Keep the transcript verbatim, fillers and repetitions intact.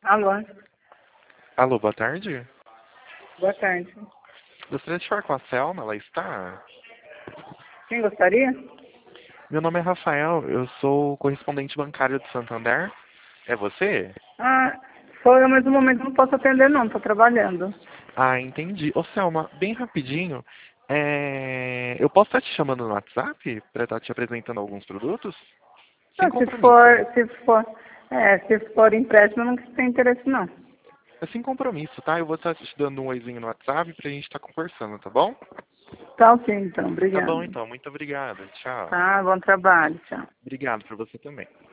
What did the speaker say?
Alô, Alô, boa tarde. boa tarde. Gostaria de falar com a Selma, ela está? Quem gostaria? Meu nome é Rafael, eu sou correspondente bancário do Santander. É você? Ah, sou eu, mas no momento não posso atender não, estou trabalhando. Ah, entendi. Ô Selma, bem rapidinho, é... eu posso estar te chamando no WhatsApp para estar te apresentando alguns produtos? Sem Ah, se compromisso. for, se for, é, se for empréstimo, eu não tenho interesse não. É sem compromisso, tá? Eu vou estar te dando um oizinho no WhatsApp pra gente estar conversando, tá bom? Tá ok, então, Tá bom obrigado. então, muito obrigado. Tchau. Tá, bom trabalho, tchau. Obrigado para você também.